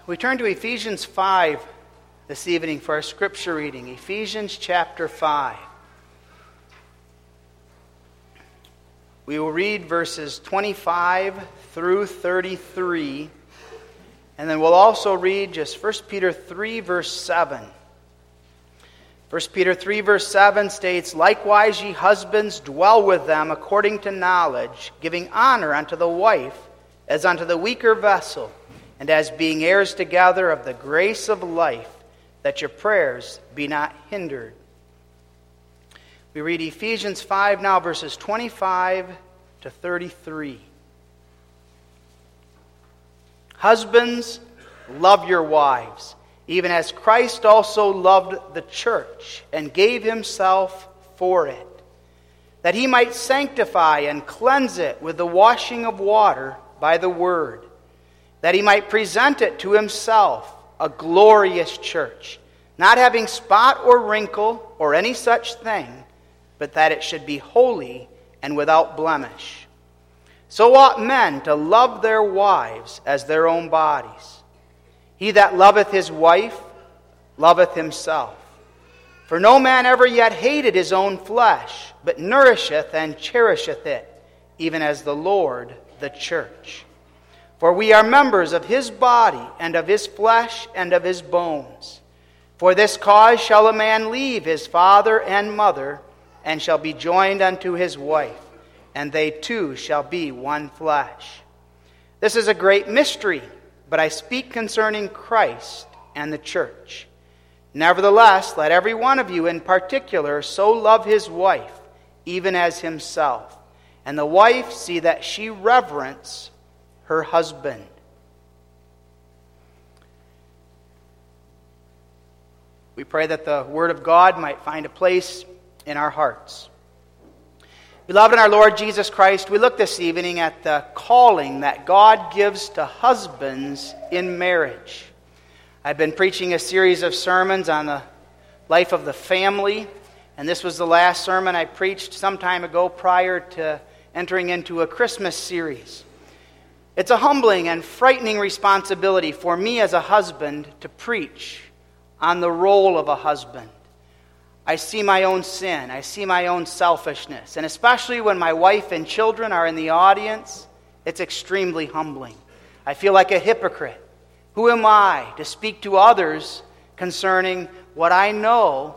We turn to Ephesians 5 this evening for our scripture reading. Ephesians chapter 5. We will read verses 25 through 33. And then we'll also read just 1 Peter 3 verse 7. 1 Peter 3 verse 7 states, "Likewise ye husbands dwell with them according to knowledge, giving honor unto the wife as unto the weaker vessel, and as being heirs together of the grace of life, that your prayers be not hindered." We read Ephesians 5 now, verses 25 to 33. "Husbands, love your wives, even as Christ also loved the church, and gave himself for it, that he might sanctify and cleanse it with the washing of water by the word, that he might present it to himself a glorious church, not having spot or wrinkle or any such thing, but that it should be holy and without blemish. So ought men to love their wives as their own bodies. He that loveth his wife loveth himself. For no man ever yet hated his own flesh, but nourisheth and cherisheth it, even as the Lord the church. For we are members of his body, and of his flesh, and of his bones. For this cause shall a man leave his father and mother, and shall be joined unto his wife, and they two shall be one flesh. This is a great mystery, but I speak concerning Christ and the church. Nevertheless, let every one of you in particular so love his wife, even as himself, and the wife see that she reverence her husband." We pray that the Word of God might find a place in our hearts. Beloved in our Lord Jesus Christ, we look this evening at the calling that God gives to husbands in marriage. I've been preaching a series of sermons on the life of the family, and this was the last sermon I preached some time ago prior to entering into a Christmas series. It's a humbling and frightening responsibility for me as a husband to preach on the role of a husband. I see my own sin. I see my own selfishness. And especially when my wife and children are in the audience, it's extremely humbling. I feel like a hypocrite. Who am I to speak to others concerning what I know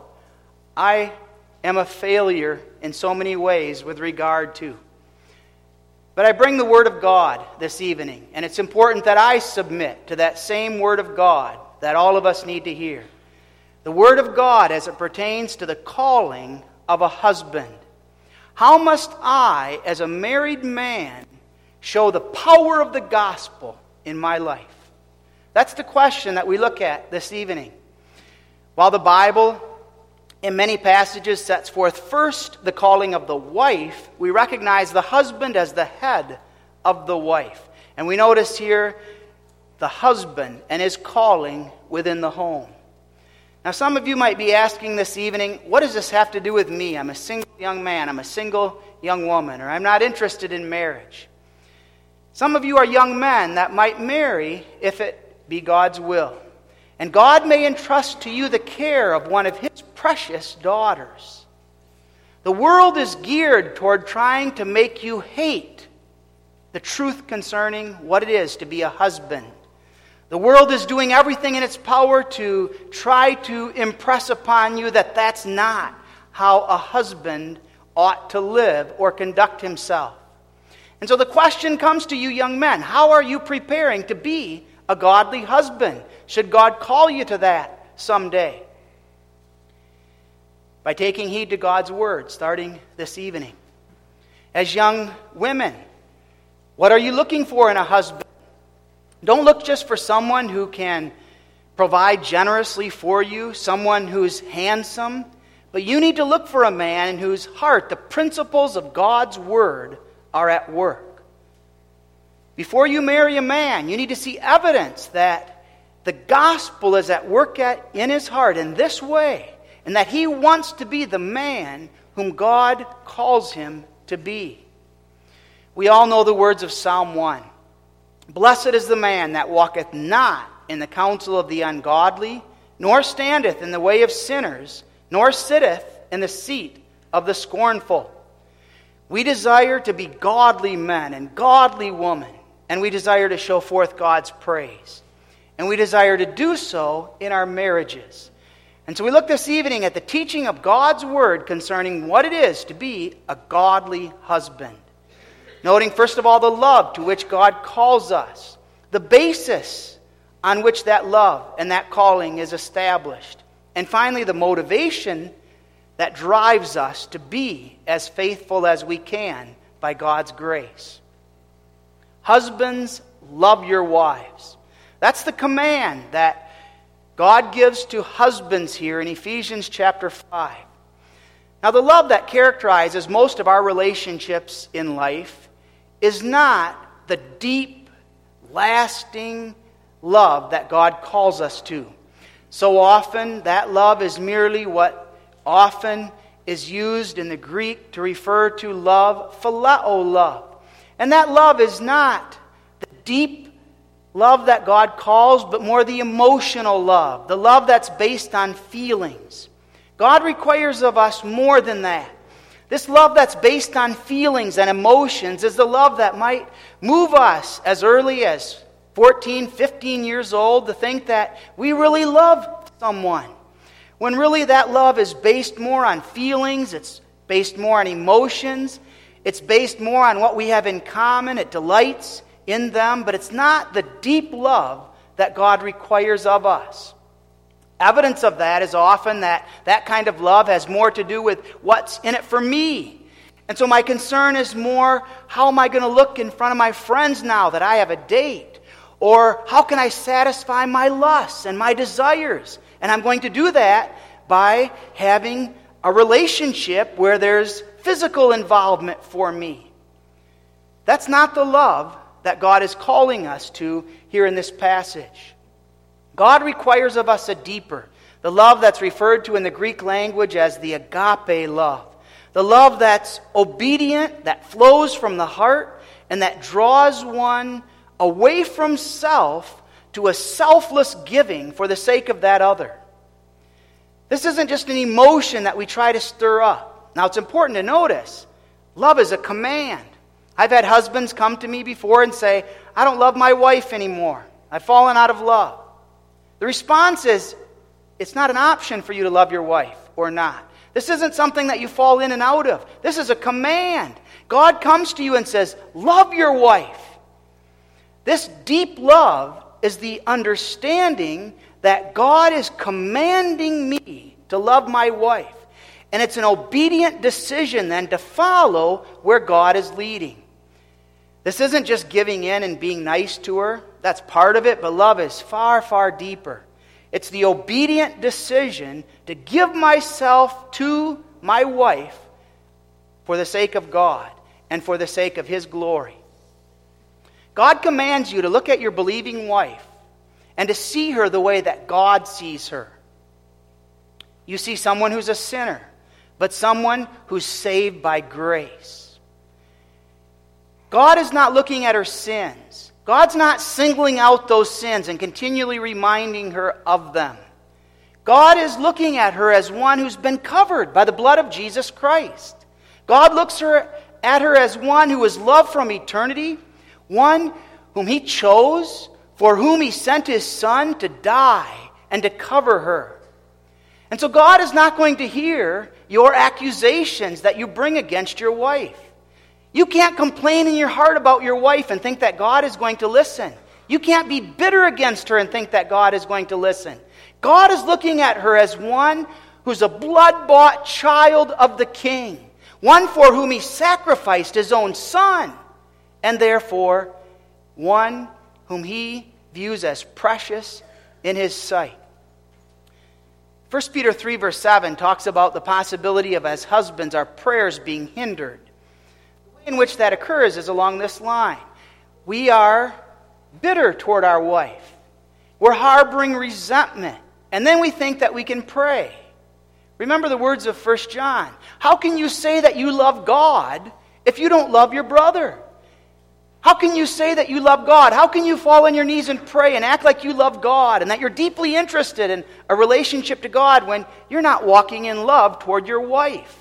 I am a failure in so many ways with regard to? But I bring the Word of God this evening, and it's important that I submit to that same Word of God that all of us need to hear. The Word of God as it pertains to the calling of a husband. How must I, as a married man, show the power of the gospel in my life? That's the question that we look at this evening. While the Bible in many passages sets forth first the calling of the wife, we recognize the husband as the head of the wife. And we notice here the husband and his calling within the home. Now some of you might be asking this evening, what does this have to do with me? I'm a single young man, I'm a single young woman, or I'm not interested in marriage. Some of you are young men that might marry if it be God's will. And God may entrust to you the care of one of his precious daughters. The world is geared toward trying to make you hate the truth concerning what it is to be a husband. The world is doing everything in its power to try to impress upon you that that's not how a husband ought to live or conduct himself. And so the question comes to you young men, how are you preparing to be a godly husband? Should God call you to that someday? By taking heed to God's word starting this evening. As young women, what are you looking for in a husband? Don't look just for someone who can provide generously for you, someone who's handsome, but you need to look for a man in whose heart the principles of God's word are at work. Before you marry a man, you need to see evidence that the gospel is at work in his heart in this way, and that he wants to be the man whom God calls him to be. We all know the words of Psalm 1. Blessed is the man that walketh not in the counsel of the ungodly, nor standeth in the way of sinners, nor sitteth in the seat of the scornful. We desire to be godly men and godly women, and we desire to show forth God's praise. And we desire to do so in our marriages. And so we look this evening at the teaching of God's Word concerning what it is to be a godly husband. Noting, first of all, the love to which God calls us, the basis on which that love and that calling is established, and finally, the motivation that drives us to be as faithful as we can by God's grace. Husbands, love your wives. That's the command that God gives to husbands here in Ephesians chapter 5. Now, the love that characterizes most of our relationships in life is not the deep, lasting love that God calls us to. So often, that love is merely what often is used in the Greek to refer to love, phileo love. And that love is not the deep love that God calls, but more the emotional love, the love that's based on feelings. God requires of us more than that. This love that's based on feelings and emotions is the love that might move us as early as 14, 15 years old to think that we really love someone. When really that love is based more on feelings, it's based more on emotions, it's based more on what we have in common, it delights in them, but it's not the deep love that God requires of us. Evidence of that is often that kind of love has more to do with what's in it for me. And so my concern is more, how am I going to look in front of my friends now that I have a date? Or how can I satisfy my lusts and my desires? And I'm going to do that by having a relationship where there's physical involvement for me. That's not the love that God is calling us to here in this passage. God requires of us a deeper, the love that's referred to in the Greek language as the agape love. The love that's obedient, that flows from the heart, and that draws one away from self to a selfless giving for the sake of that other. This isn't just an emotion that we try to stir up. Now, it's important to notice, love is a command. I've had husbands come to me before and say, I don't love my wife anymore. I've fallen out of love. The response is, it's not an option for you to love your wife or not. This isn't something that you fall in and out of. This is a command. God comes to you and says, love your wife. This deep love is the understanding that God is commanding me to love my wife. And it's an obedient decision then to follow where God is leading. This isn't just giving in and being nice to her. That's part of it, but love is far, far deeper. It's the obedient decision to give myself to my wife for the sake of God and for the sake of His glory. God commands you to look at your believing wife and to see her the way that God sees her. You see someone who's a sinner, but someone who's saved by grace. God is not looking at her sins. God's not singling out those sins and continually reminding her of them. God is looking at her as one who's been covered by the blood of Jesus Christ. God looks at her as one who is loved from eternity, one whom He chose, for whom He sent His Son to die and to cover her. And so God is not going to hear your accusations that you bring against your wife. You can't complain in your heart about your wife and think that God is going to listen. You can't be bitter against her and think that God is going to listen. God is looking at her as one who's a blood-bought child of the King, one for whom He sacrificed His own Son, and therefore one whom He views as precious in His sight. 1 Peter 3 verse 7 talks about the possibility of, as husbands, our prayers being hindered. The way in which that occurs is along this line. We are bitter toward our wife. We're harboring resentment. And then we think that we can pray. Remember the words of 1 John. How can you say that you love God if you don't love your brother? How can you say that you love God? How can you fall on your knees and pray and act like you love God and that you're deeply interested in a relationship to God when you're not walking in love toward your wife?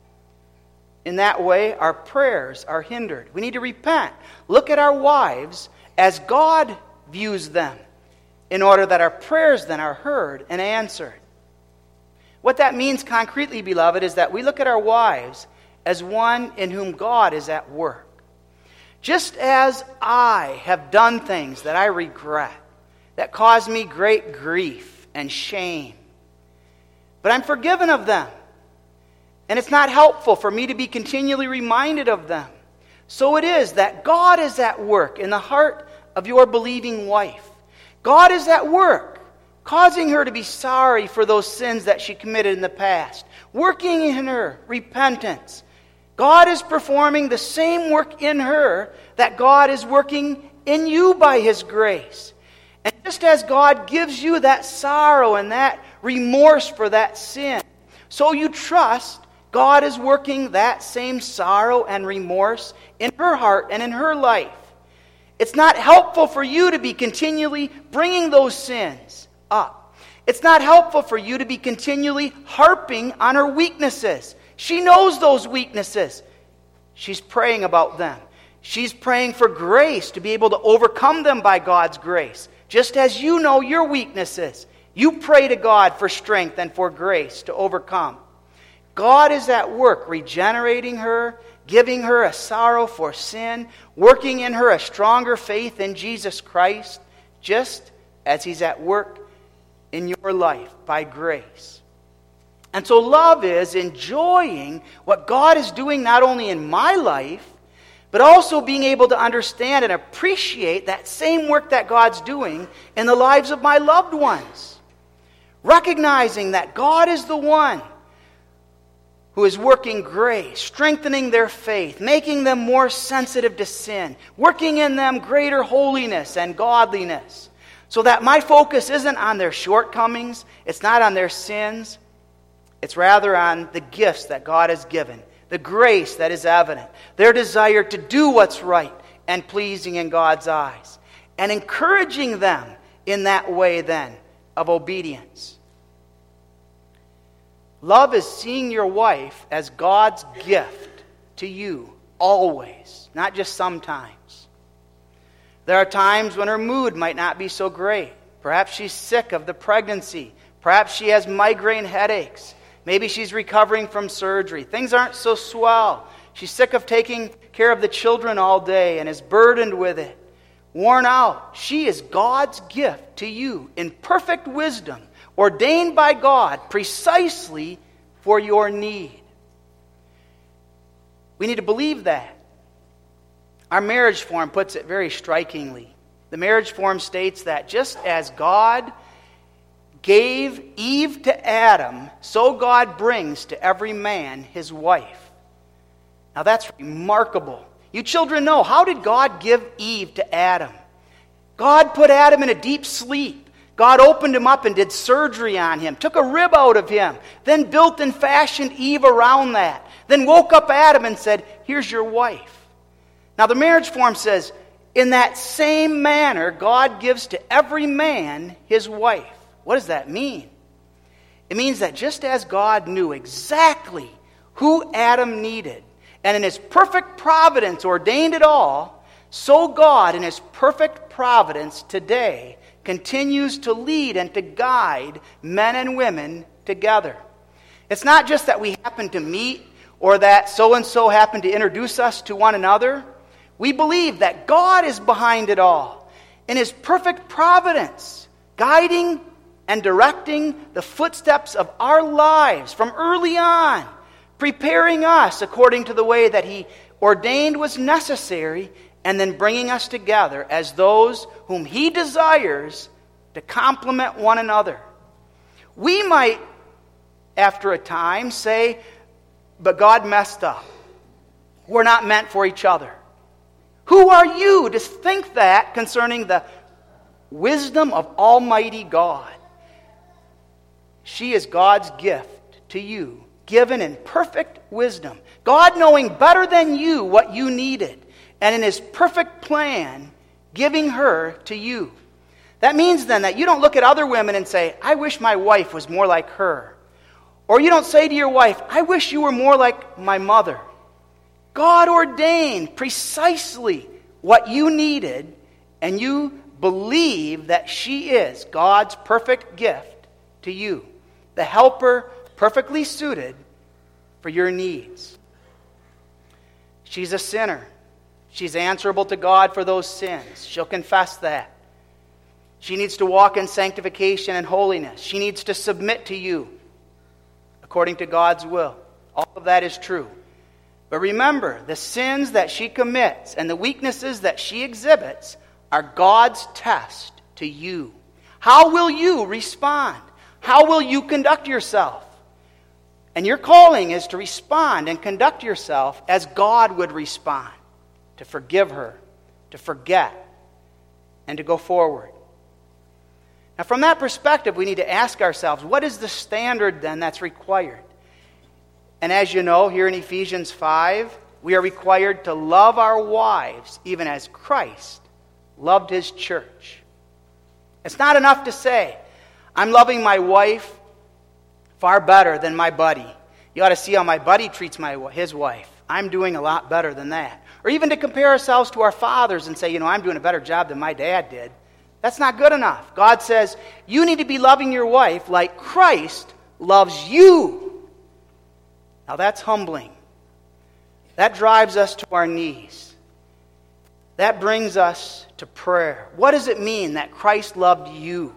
In that way, our prayers are hindered. We need to repent. Look at our wives as God views them, in order that our prayers then are heard and answered. What that means concretely, beloved, is that we look at our wives as one in whom God is at work. Just as I have done things that I regret, that cause me great grief and shame, but I'm forgiven of them, and it's not helpful for me to be continually reminded of them. So it is that God is at work in the heart of your believing wife. God is at work, causing her to be sorry for those sins that she committed in the past, working in her repentance. God is performing the same work in her that God is working in you by His grace. And just as God gives you that sorrow and that remorse for that sin, so you trust God is working that same sorrow and remorse in her heart and in her life. It's not helpful for you to be continually bringing those sins up. It's not helpful for you to be continually harping on her weaknesses. She knows those weaknesses. She's praying about them. She's praying for grace to be able to overcome them by God's grace. Just as you know your weaknesses, you pray to God for strength and for grace to overcome. God is at work regenerating her, giving her a sorrow for sin, working in her a stronger faith in Jesus Christ, just as He's at work in your life by grace. And so love is enjoying what God is doing not only in my life, but also being able to understand and appreciate that same work that God's doing in the lives of my loved ones. Recognizing that God is the one who is working grace, strengthening their faith, making them more sensitive to sin, working in them greater holiness and godliness, so that my focus isn't on their shortcomings, it's not on their sins, it's rather on the gifts that God has given, the grace that is evident, their desire to do what's right and pleasing in God's eyes, and encouraging them in that way then of obedience. Love is seeing your wife as God's gift to you always, not just sometimes. There are times when her mood might not be so great. Perhaps she's sick of the pregnancy. Perhaps she has migraine headaches. Maybe she's recovering from surgery. Things aren't so swell. She's sick of taking care of the children all day and is burdened with it. Worn out. She is God's gift to you in perfect wisdom, ordained by God precisely for your need. We need to believe that. Our marriage form puts it very strikingly. The marriage form states that just as God gave Eve to Adam, so God brings to every man his wife. Now that's remarkable. You children know, how did God give Eve to Adam? God put Adam in a deep sleep. God opened him up and did surgery on him, took a rib out of him, then built and fashioned Eve around that, then woke up Adam and said, here's your wife. Now the marriage form says, in that same manner, God gives to every man his wife. What does that mean? It means that just as God knew exactly who Adam needed, and in His perfect providence ordained it all, so God in His perfect providence today continues to lead and to guide men and women together. It's not just that we happen to meet or that so-and-so happened to introduce us to one another. We believe that God is behind it all in His perfect providence, guiding and directing the footsteps of our lives from early on, preparing us according to the way that He ordained was necessary, and then bringing us together as those whom He desires to complement one another. We might, after a time, say, but God messed up. We're not meant for each other. Who are you to think that concerning the wisdom of Almighty God? She is God's gift to you, given in perfect wisdom. God knowing better than you what you needed, and in His perfect plan, giving her to you. That means then that you don't look at other women and say, I wish my wife was more like her. Or you don't say to your wife, I wish you were more like my mother. God ordained precisely what you needed, and you believe that she is God's perfect gift to you, the helper perfectly suited for your needs. She's a sinner. She's answerable to God for those sins. She'll confess that. She needs to walk in sanctification and holiness. She needs to submit to you according to God's will. All of that is true. But remember, the sins that she commits and the weaknesses that she exhibits are God's test to you. How will you respond? How will you conduct yourself? And your calling is to respond and conduct yourself as God would respond, to forgive her, to forget, and to go forward. Now, from that perspective, we need to ask ourselves, what is the standard then that's required? And as you know, here in Ephesians 5, we are required to love our wives even as Christ loved His church. It's not enough to say, I'm loving my wife far better than my buddy. You ought to see how my buddy treats his wife. I'm doing a lot better than that. Or even to compare ourselves to our fathers and say, I'm doing a better job than my dad did. That's not good enough. God says, you need to be loving your wife like Christ loves you. Now that's humbling. That drives us to our knees. That brings us to prayer. What does it mean that Christ loved you?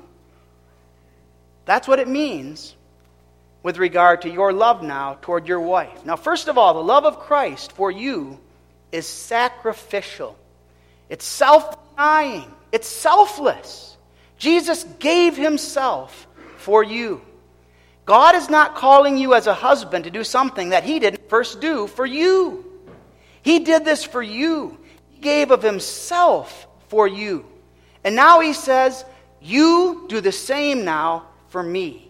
That's what it means with regard to your love now toward your wife. Now, first of all, the love of Christ for you is sacrificial. It's self-denying. It's selfless. Jesus gave Himself for you. God is not calling you as a husband to do something that He didn't first do for you. He did this for you. He gave of Himself for you. And now He says, you do the same now for me.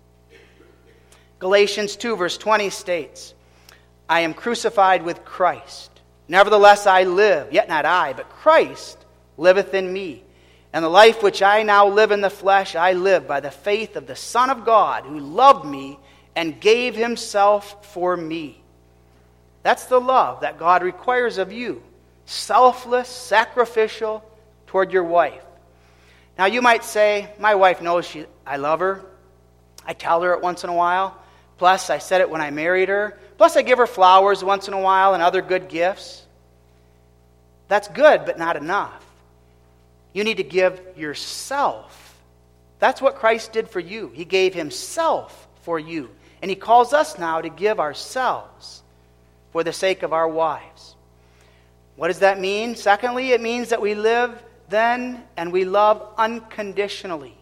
Galatians 2 verse 20 states, I am crucified with Christ. Nevertheless I live, yet not I, but Christ liveth in me. And the life which I now live in the flesh, I live by the faith of the Son of God, who loved me and gave Himself for me. That's the love that God requires of you. Selfless, sacrificial toward your wife. Now you might say, my wife knows I love her. I tell her it once in a while. Plus, I said it when I married her. Plus, I give her flowers once in a while and other good gifts. That's good, but not enough. You need to give yourself. That's what Christ did for you. He gave Himself for you. And He calls us now to give ourselves for the sake of our wives. What does that mean? Secondly, it means that we live then and we love unconditionally.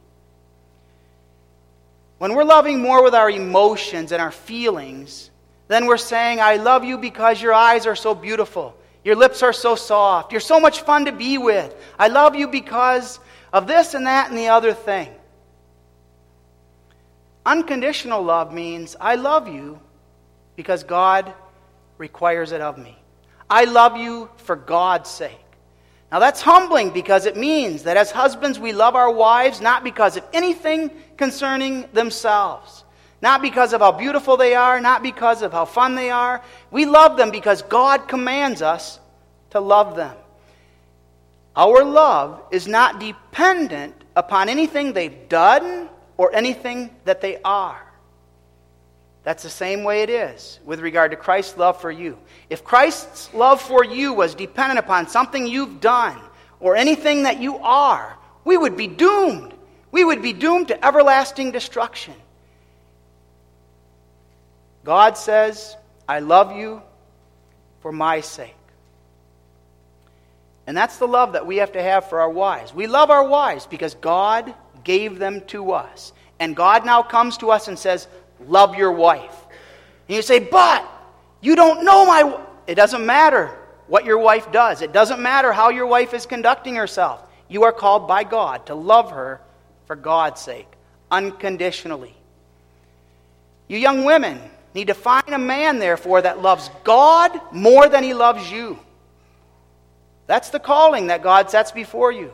When we're loving more with our emotions and our feelings, then we're saying, I love you because your eyes are so beautiful. Your lips are so soft. You're so much fun to be with. I love you because of this and that and the other thing. Unconditional love means I love you because God requires it of me. I love you for God's sake. Now that's humbling because it means that as husbands we love our wives not because of anything concerning themselves. Not because of how beautiful they are, not because of how fun they are. We love them because God commands us to love them. Our love is not dependent upon anything they've done or anything that they are. That's the same way it is with regard to Christ's love for you. If Christ's love for you was dependent upon something you've done or anything that you are, we would be doomed. We would be doomed to everlasting destruction. God says, I love you for my sake. And that's the love that we have to have for our wives. We love our wives because God gave them to us. And God now comes to us and says, love your wife. And you say, but you don't know my wife. It doesn't matter what your wife does. It doesn't matter how your wife is conducting herself. You are called by God to love her for God's sake, unconditionally. You young women need to find a man, therefore, that loves God more than he loves you. That's the calling that God sets before you.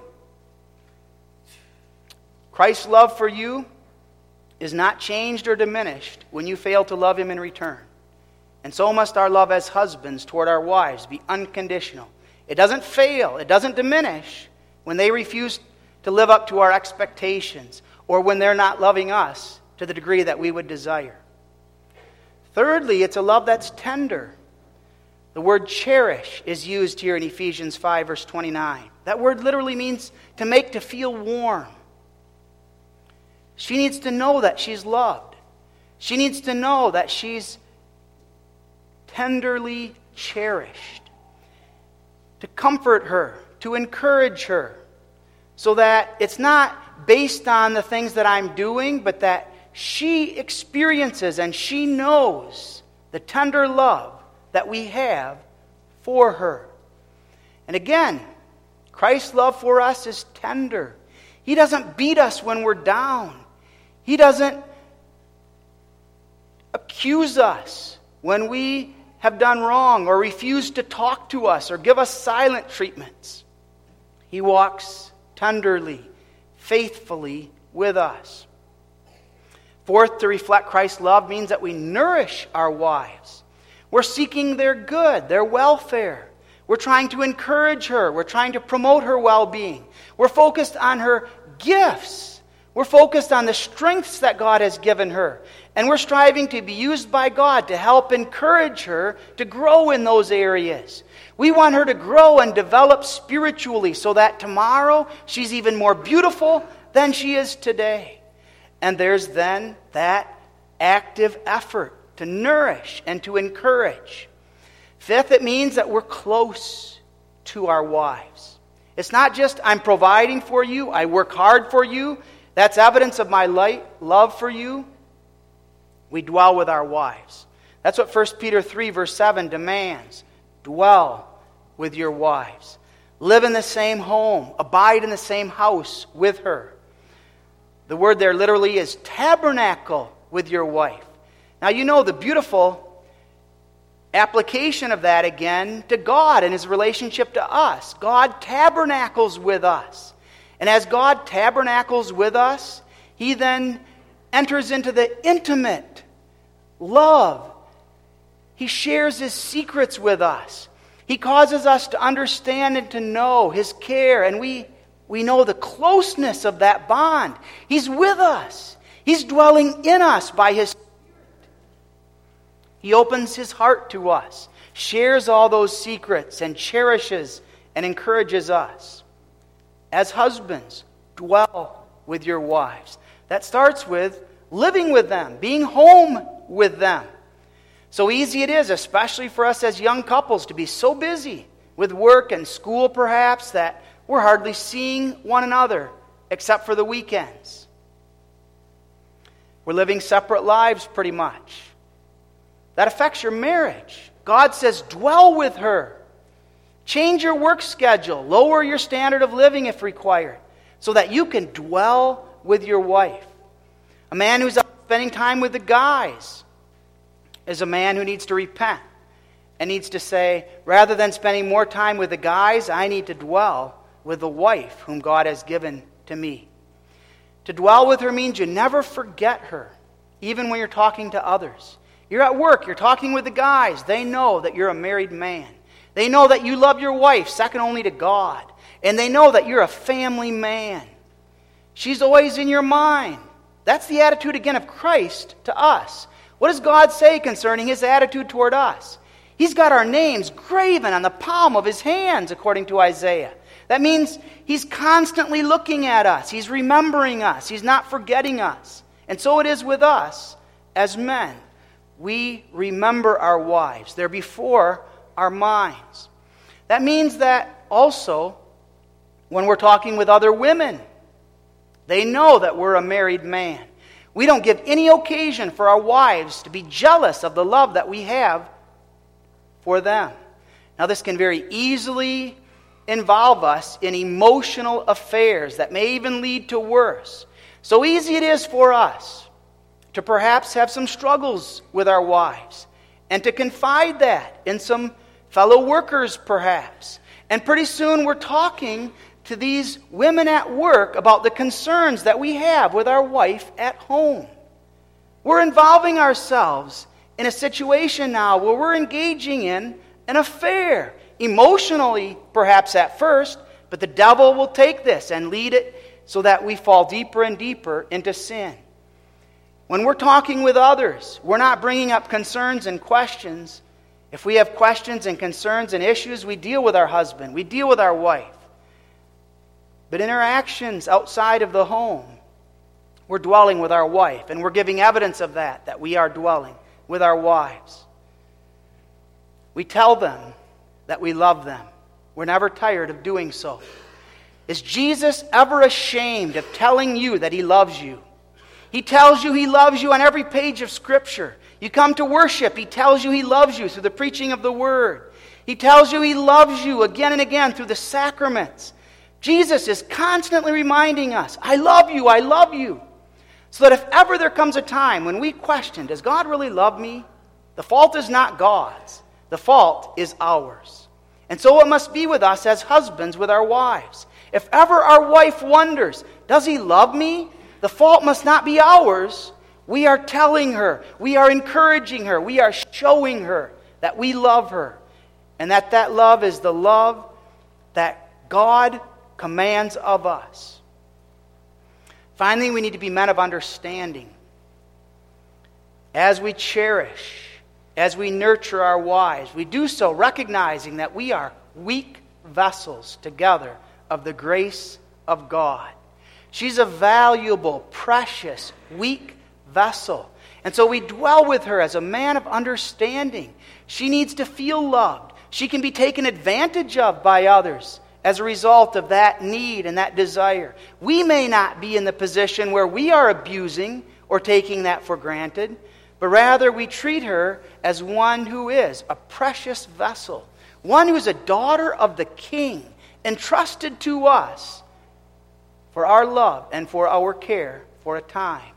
Christ's love for you is not changed or diminished when you fail to love Him in return. And so must our love as husbands toward our wives be unconditional. It doesn't fail, it doesn't diminish when they refuse to live up to our expectations or when they're not loving us to the degree that we would desire. Thirdly, it's a love that's tender. The word cherish is used here in Ephesians 5, verse 29. That word literally means to make to feel warm. She needs to know that she's loved. She needs to know that she's tenderly cherished. To comfort her, to encourage her, so that it's not based on the things that I'm doing, but that she experiences and she knows the tender love that we have for her. And again, Christ's love for us is tender. He doesn't beat us when we're down. He doesn't accuse us when we have done wrong or refuse to talk to us or give us silent treatments. He walks tenderly, faithfully with us. Fourth, to reflect Christ's love means that we nourish our wives. We're seeking their good, their welfare. We're trying to encourage her. We're trying to promote her well-being. We're focused on her gifts. We're focused on the strengths that God has given her. And we're striving to be used by God to help encourage her to grow in those areas. We want her to grow and develop spiritually so that tomorrow she's even more beautiful than she is today. And there's then that active effort to nourish and to encourage. Fifth, it means that we're close to our wives. It's not just I'm providing for you, I work hard for you. That's evidence of my love for you. We dwell with our wives. That's what 1 Peter 3 verse 7 demands. Dwell with your wives. Live in the same home. Abide in the same house with her. The word there literally is tabernacle with your wife. Now you know the beautiful application of that again to God and His relationship to us. God tabernacles with us. And as God tabernacles with us, He then enters into the intimate love. He shares His secrets with us. He causes us to understand and to know His care. And we know the closeness of that bond. He's with us. He's dwelling in us by His Spirit. He opens His heart to us, shares all those secrets, and cherishes and encourages us. As husbands, dwell with your wives. That starts with living with them, being home with them. So easy it is, especially for us as young couples, to be so busy with work and school perhaps that we're hardly seeing one another except for the weekends. We're living separate lives pretty much. That affects your marriage. God says, dwell with her. Change your work schedule. Lower your standard of living if required, so that you can dwell with your wife. A man who's out spending time with the guys is a man who needs to repent and needs to say, rather than spending more time with the guys, I need to dwell with the wife whom God has given to me. To dwell with her means you never forget her, even when you're talking to others. You're at work, you're talking with the guys. They know that you're a married man. They know that you love your wife, second only to God. And they know that you're a family man. She's always in your mind. That's the attitude, again, of Christ to us. What does God say concerning His attitude toward us? He's got our names graven on the palm of His hands, according to Isaiah. That means He's constantly looking at us. He's remembering us. He's not forgetting us. And so it is with us as men. We remember our wives. They're before our minds. That means that also when we're talking with other women, they know that we're a married man. We don't give any occasion for our wives to be jealous of the love that we have for them. Now, this can very easily involve us in emotional affairs that may even lead to worse. So easy it is for us to perhaps have some struggles with our wives and to confide that in some fellow workers perhaps, And pretty soon we're talking to these women at work about the concerns that we have with our wife at home. We're involving ourselves in a situation now where we're engaging in an affair, emotionally perhaps at first, but the devil will take this and lead it so that we fall deeper and deeper into sin. When we're talking with others, we're not bringing up concerns and questions. If we have questions and concerns and issues, we deal with our husband, we deal with our wife. But interactions outside of the home, we're dwelling with our wife, and we're giving evidence of that we are dwelling with our wives. We tell them that we love them. We're never tired of doing so. Is Jesus ever ashamed of telling you that He loves you? He tells you He loves you on every page of Scripture. You come to worship, He tells you He loves you through the preaching of the Word. He tells you He loves you again and again through the sacraments. Jesus is constantly reminding us, I love you, I love you. So that if ever there comes a time when we question, does God really love me? The fault is not God's. The fault is ours. And so it must be with us as husbands with our wives. If ever our wife wonders, does he love me? The fault must not be ours. We are telling her, we are encouraging her, we are showing her that we love her. And that love is the love that God commands of us. Finally, we need to be men of understanding. As we cherish, as we nurture our wives, we do so recognizing that we are weak vessels together of the grace of God. She's a valuable, precious, weak vessel. And so we dwell with her as a man of understanding. She needs to feel loved. She can be taken advantage of by others as a result of that need and that desire. We may not be in the position where we are abusing or taking that for granted, but rather we treat her as one who is a precious vessel, one who is a daughter of the King, entrusted to us for our love and for our care for a time.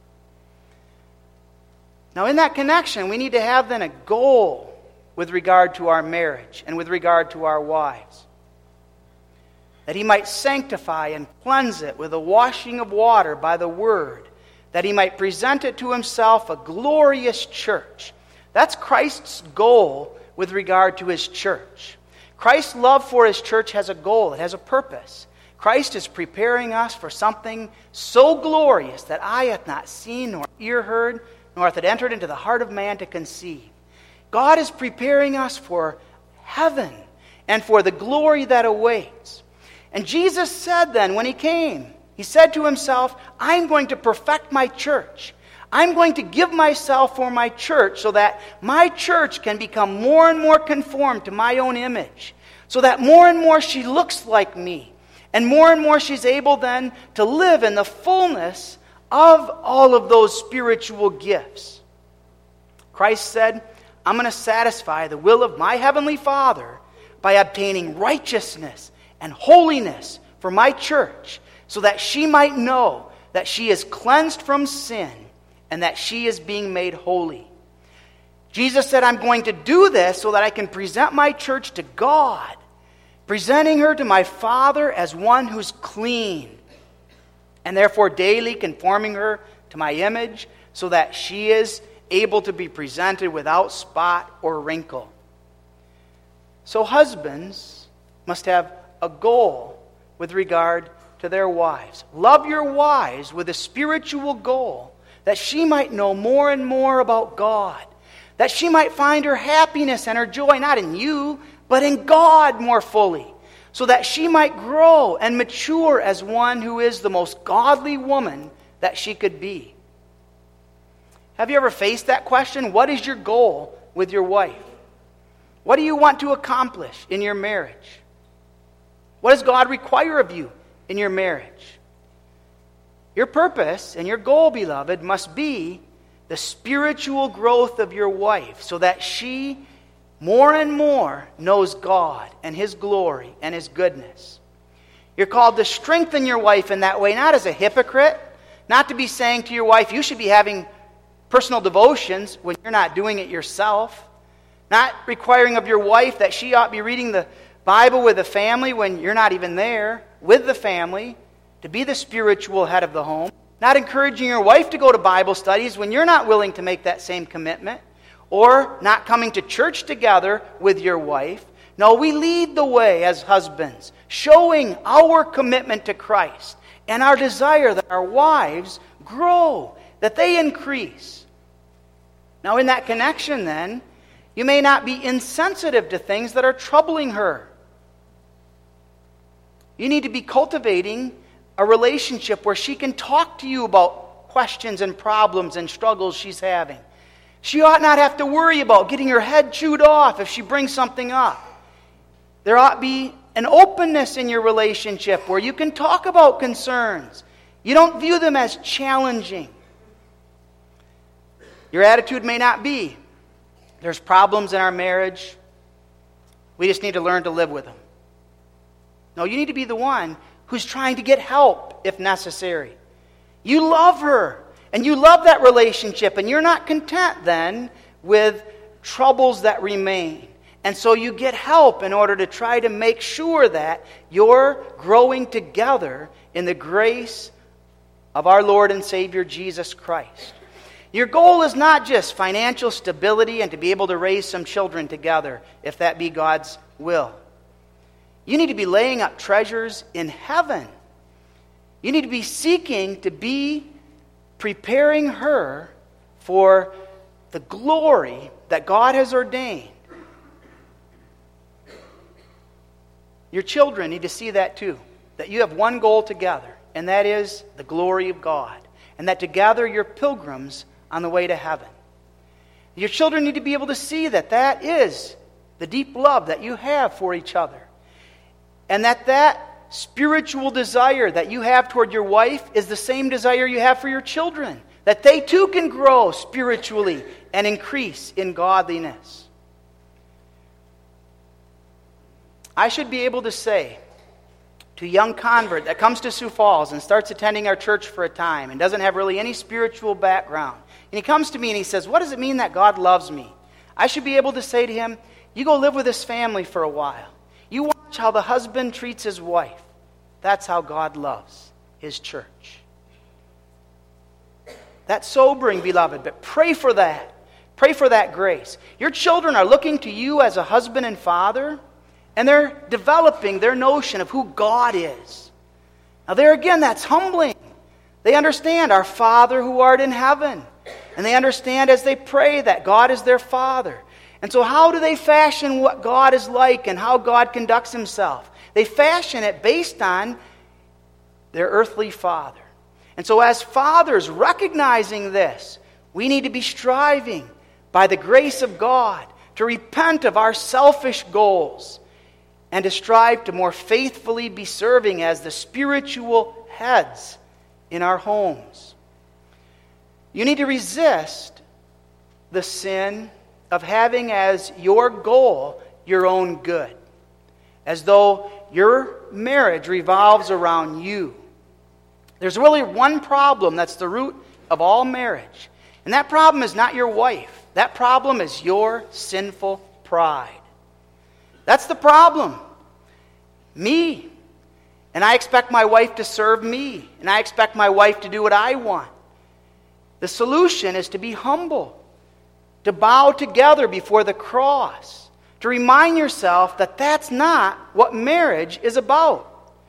Now, in that connection, we need to have then a goal with regard to our marriage and with regard to our wives. That He might sanctify and cleanse it with a washing of water by the Word, that He might present it to Himself a glorious church. That's Christ's goal with regard to His church. Christ's love for His church has a goal, it has a purpose. Christ is preparing us for something so glorious that eye hath not seen, nor ear heard, nor hath it entered into the heart of man to conceive. God is preparing us for heaven and for the glory that awaits. And Jesus said then, when He came, He said to Himself, I'm going to perfect my church. I'm going to give myself for my church so that my church can become more and more conformed to my own image, so that more and more she looks like me, and more she's able then to live in the fullness of all of those spiritual gifts. Christ said, I'm going to satisfy the will of my heavenly Father by obtaining righteousness and holiness for my church, so that she might know that she is cleansed from sin and that she is being made holy. Jesus said, I'm going to do this so that I can present my church to God, presenting her to my Father as one who's clean, and therefore daily conforming her to my image so that she is able to be presented without spot or wrinkle. So husbands must have a goal with regard to their wives. Love your wives with a spiritual goal that she might know more and more about God, that she might find her happiness and her joy not in you, but in God more fully, so that she might grow and mature as one who is the most godly woman that she could be. Have you ever faced that question? What is your goal with your wife? What do you want to accomplish in your marriage? What does God require of you in your marriage? Your purpose and your goal, beloved, must be the spiritual growth of your wife so that she more and more knows God and His glory and His goodness. You're called to strengthen your wife in that way, not as a hypocrite, not to be saying to your wife, you should be having personal devotions when you're not doing it yourself, not requiring of your wife that she ought to be reading the Bible with the family when you're not even there, with the family, to be the spiritual head of the home. Not encouraging your wife to go to Bible studies when you're not willing to make that same commitment. Or not coming to church together with your wife. No, we lead the way as husbands, showing our commitment to Christ and our desire that our wives grow, that they increase. Now, in that connection, then, you may not be insensitive to things that are troubling her. You need to be cultivating a relationship where she can talk to you about questions and problems and struggles she's having. She ought not have to worry about getting her head chewed off if she brings something up. There ought to be an openness in your relationship where you can talk about concerns. You don't view them as challenging. Your attitude may not be, there's problems in our marriage, we just need to learn to live with them. No, you need to be the one who's trying to get help if necessary. You love her. And you love that relationship, and you're not content then with troubles that remain. And so you get help in order to try to make sure that you're growing together in the grace of our Lord and Savior Jesus Christ. Your goal is not just financial stability and to be able to raise some children together, if that be God's will. You need to be laying up treasures in heaven. You need to be seeking to be preparing her for the glory that God has ordained. Your children need to see that too, that you have one goal together, and that is the glory of God, and that together you're pilgrims on the way to heaven. Your children need to be able to see that that is the deep love that you have for each other, and that spiritual desire that you have toward your wife is the same desire you have for your children, that they too can grow spiritually and increase in godliness. I should be able to say to a young convert that comes to Sioux Falls and starts attending our church for a time and doesn't have really any spiritual background, and he comes to me and he says, "What does it mean that God loves me?" I should be able to say to him, "You go live with this family for a while. You watch how the husband treats his wife. That's how God loves His church." That's sobering, beloved, but pray for that. Pray for that grace. Your children are looking to you as a husband and father, and they're developing their notion of who God is. Now there again, that's humbling. They understand our Father who art in heaven. And they understand as they pray that God is their Father. And so how do they fashion what God is like and how God conducts Himself? They fashion it based on their earthly father. And so as fathers, recognizing this, we need to be striving by the grace of God to repent of our selfish goals and to strive to more faithfully be serving as the spiritual heads in our homes. You need to resist the sin of having as your goal your own good, as though your marriage revolves around you. There's really one problem that's the root of all marriage. And that problem is not your wife. That problem is your sinful pride. That's the problem. Me. And I expect my wife to serve me. And I expect my wife to do what I want. The solution is to be humble. To bow together before the cross. To remind yourself that that's not what marriage is about.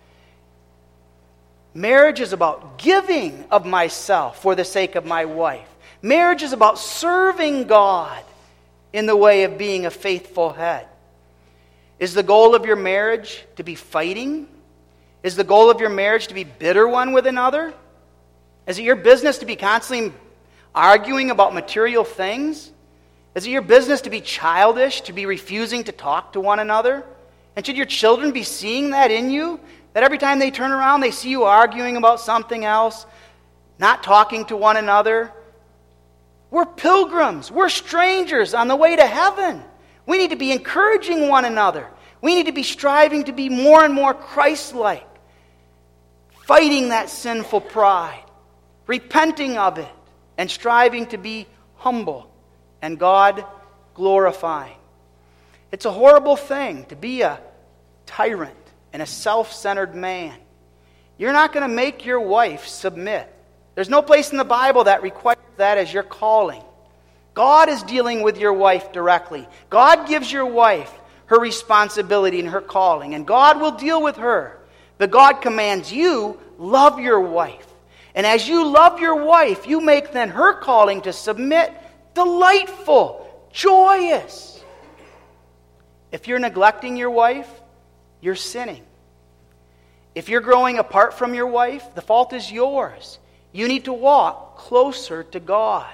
Marriage is about giving of myself for the sake of my wife. Marriage is about serving God in the way of being a faithful head. Is the goal of your marriage to be fighting? Is the goal of your marriage to be bitter one with another? Is it your business to be constantly arguing about material things? Is it your business to be childish, to be refusing to talk to one another? And should your children be seeing that in you? That every time they turn around, they see you arguing about something else, not talking to one another? We're pilgrims. We're strangers on the way to heaven. We need to be encouraging one another. We need to be striving to be more and more Christ-like, fighting that sinful pride, repenting of it, and striving to be humble and God glorifying. It's a horrible thing to be a tyrant and a self-centered man. You're not going to make your wife submit. There's no place in the Bible that requires that as your calling. God is dealing with your wife directly. God gives your wife her responsibility and her calling, and God will deal with her. But God commands you, love your wife. And as you love your wife, you make then her calling to submit delightful, joyous. If you're neglecting your wife, you're sinning. If you're growing apart from your wife, the fault is yours. You need to walk closer to God.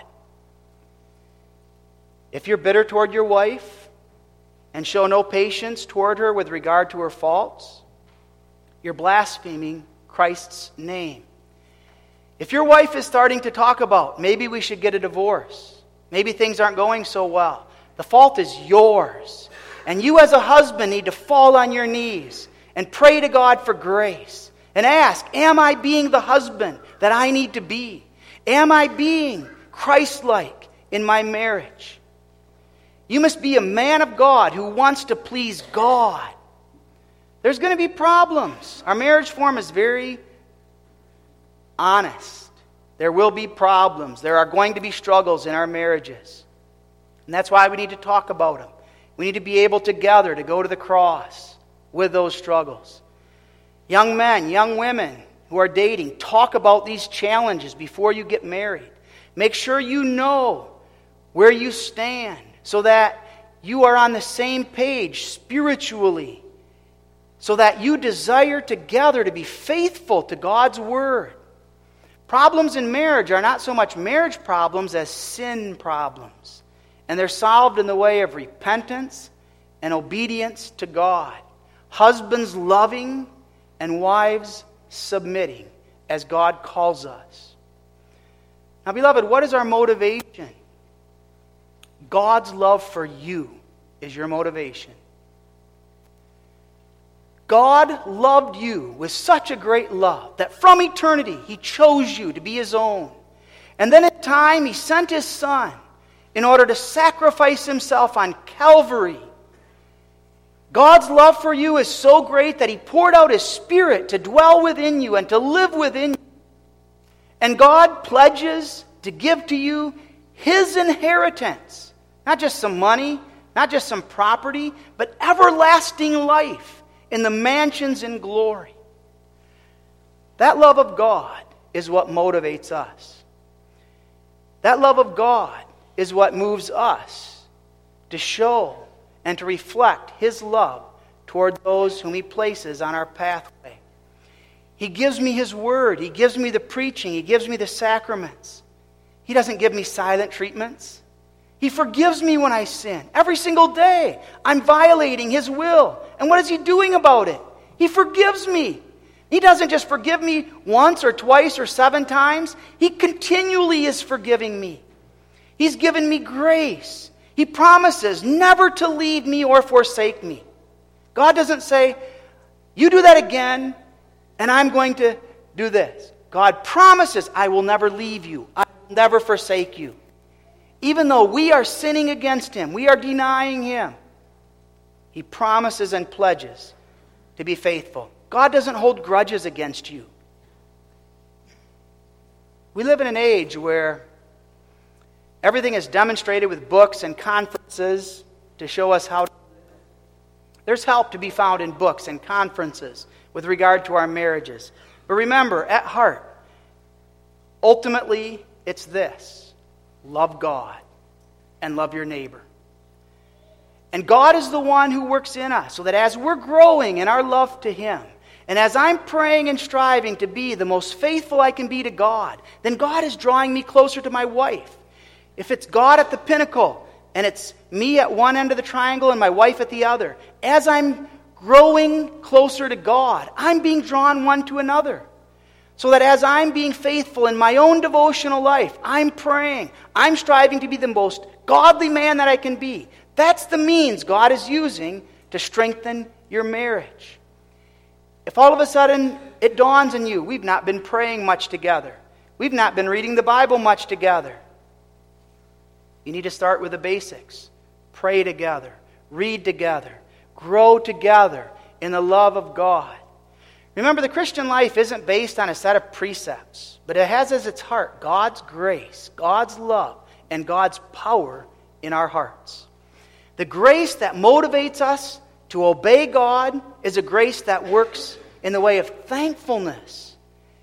If you're bitter toward your wife and show no patience toward her with regard to her faults, you're blaspheming Christ's name. If your wife is starting to talk about, maybe we should get a divorce, maybe things aren't going so well, the fault is yours. And you as a husband need to fall on your knees and pray to God for grace and ask, am I being the husband that I need to be? Am I being Christ-like in my marriage? You must be a man of God who wants to please God. There's going to be problems. Our marriage form is very honest. There will be problems. There are going to be struggles in our marriages. And that's why we need to talk about them. We need to be able together to go to the cross with those struggles. Young men, young women who are dating, talk about these challenges before you get married. Make sure you know where you stand so that you are on the same page spiritually, so that you desire together to be faithful to God's Word. Problems in marriage are not so much marriage problems as sin problems. And they're solved in the way of repentance and obedience to God. Husbands loving and wives submitting as God calls us. Now, beloved, what is our motivation? God's love for you is your motivation. God loved you with such a great love that from eternity He chose you to be His own. And then in time He sent His Son in order to sacrifice Himself on Calvary. God's love for you is so great that He poured out His Spirit to dwell within you and to live within you. And God pledges to give to you His inheritance. Not just some money, not just some property, but everlasting life in the mansions in glory. That love of God is what motivates us. That love of God is what moves us to show and to reflect His love toward those whom He places on our pathway. He gives me His Word. He gives me the preaching. He gives me the sacraments. He doesn't give me silent treatments. He forgives me when I sin. Every single day, I'm violating His will. And what is He doing about it? He forgives me. He doesn't just forgive me once or twice or 7 times. He continually is forgiving me. He's given me grace. He promises never to leave me or forsake me. God doesn't say, you do that again, and I'm going to do this. God promises, I will never leave you. I will never forsake you. Even though we are sinning against Him, we are denying Him, He promises and pledges to be faithful. God doesn't hold grudges against you. We live in an age where everything is demonstrated with books and conferences to show us how to live. There's help to be found in books and conferences with regard to our marriages. But remember, at heart, ultimately, it's this. Love God and love your neighbor. And God is the one who works in us so that as we're growing in our love to Him, and as I'm praying and striving to be the most faithful I can be to God, then God is drawing me closer to my wife. If it's God at the pinnacle and it's me at one end of the triangle and my wife at the other, as I'm growing closer to God, I'm being drawn one to another. So that as I'm being faithful in my own devotional life, I'm praying, I'm striving to be the most godly man that I can be. That's the means God is using to strengthen your marriage. If all of a sudden it dawns on you, we've not been praying much together, we've not been reading the Bible much together, you need to start with the basics. Pray together, read together, grow together in the love of God. Remember, the Christian life isn't based on a set of precepts, but it has as its heart God's grace, God's love, and God's power in our hearts. The grace that motivates us to obey God is a grace that works in the way of thankfulness.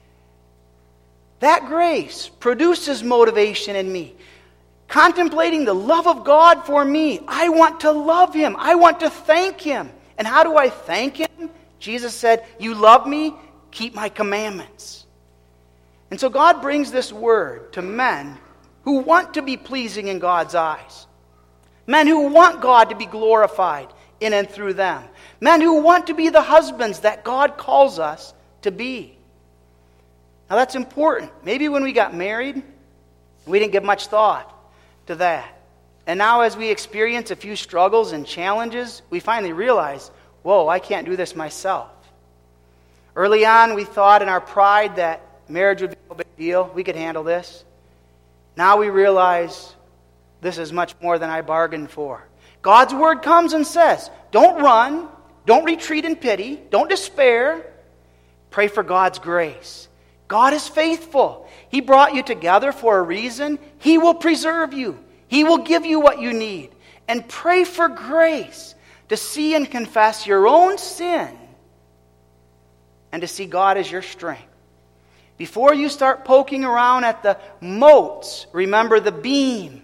That grace produces motivation in me. Contemplating the love of God for me, I want to love Him. I want to thank Him. And how do I thank Him? Jesus said, "You love me, keep my commandments." And so God brings this word to men who want to be pleasing in God's eyes. Men who want God to be glorified in and through them. Men who want to be the husbands that God calls us to be. Now that's important. Maybe when we got married, we didn't give much thought to that. And now as we experience a few struggles and challenges, we finally realize, whoa, I can't do this myself. Early on, we thought in our pride that marriage would be no big deal. We could handle this. Now we realize this is much more than I bargained for. God's word comes and says, don't run, don't retreat in pity, don't despair. Pray for God's grace. God is faithful. He brought you together for a reason. He will preserve you. He will give you what you need. And pray for grace to see and confess your own sin and to see God as your strength. Before you start poking around at the motes, remember the beam.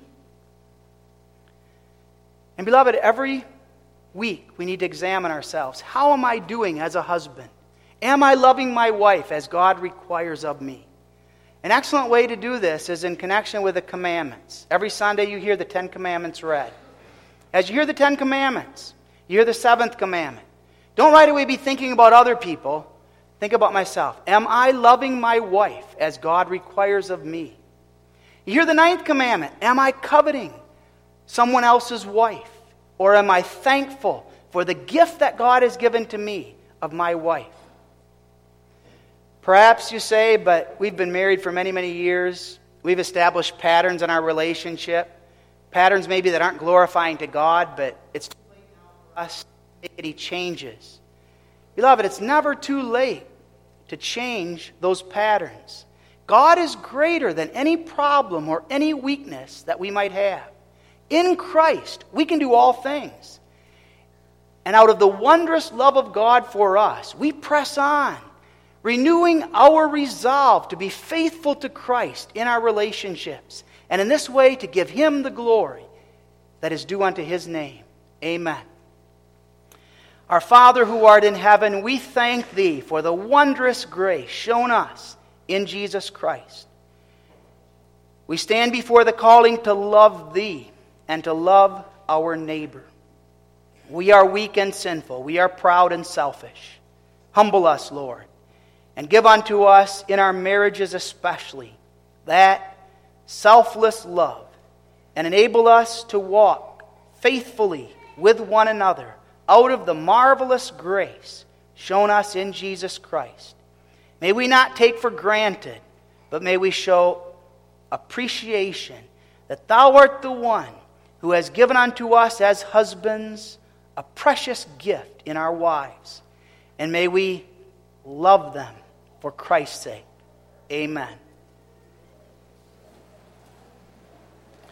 And beloved, every week we need to examine ourselves. How am I doing as a husband? Am I loving my wife as God requires of me? An excellent way to do this is in connection with the commandments. Every Sunday you hear the 10 Commandments read. As you hear the 10 Commandments, you hear the 7th commandment. Don't right away be thinking about other people. Think about myself. Am I loving my wife as God requires of me? You hear the 9th commandment. Am I coveting someone else's wife? Or am I thankful for the gift that God has given to me of my wife? Perhaps you say, but we've been married for many, many years. We've established patterns in our relationship. Patterns maybe that aren't glorifying to God, but it's too late now for us to make any changes. Beloved, it's never too late to change those patterns. God is greater than any problem or any weakness that we might have. In Christ, we can do all things. And out of the wondrous love of God for us, we press on, renewing our resolve to be faithful to Christ in our relationships, and in this way to give Him the glory that is due unto His name. Amen. Our Father who art in heaven, we thank Thee for the wondrous grace shown us in Jesus Christ. We stand before the calling to love Thee and to love our neighbor. We are weak and sinful. We are proud and selfish. Humble us, Lord, and give unto us, in our marriages especially, that selfless love, and enable us to walk faithfully with one another out of the marvelous grace shown us in Jesus Christ. May we not take for granted, but may we show appreciation that Thou art the one who has given unto us as husbands a precious gift in our wives. And may we love them for Christ's sake. Amen.